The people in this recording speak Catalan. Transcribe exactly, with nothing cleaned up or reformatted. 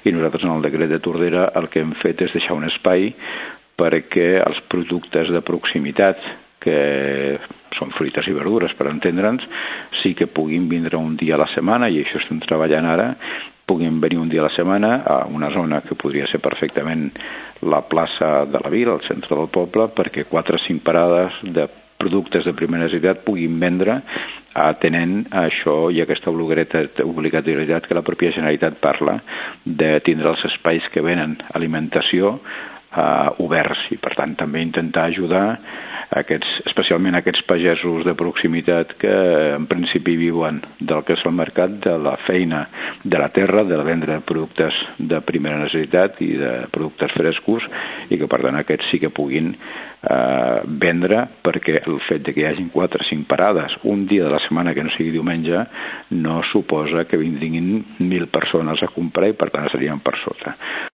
i nosaltres en el decret de Tordera el que hem fet és deixar un espai perquè els productes de proximitat, que són fruites i verdures, per entendre'ns, sí que puguin vindre un dia a la setmana, i això estem treballant ara, puguin venir un dia a la setmana a una zona que podria ser perfectament la plaça de la vila, al centre del poble, perquè quatre o cinc parades de productes de primera necessitat puguin vendre atenent a això i aquesta obligatorietat que la pròpia Generalitat parla de tindre els espais que venen alimentació Uh, oberts, i per tant també intentar ajudar aquests, especialment aquests pagesos de proximitat que en principi viuen del que és el mercat, de la feina de la terra, de vendre productes de primera necessitat i de productes frescos, i que per tant aquests sí que puguin uh, vendre, perquè el fet de que hi hagin quatre o cinc parades un dia de la setmana que no sigui diumenge no suposa que vinguin mil persones a comprar, i per tant serien per sota.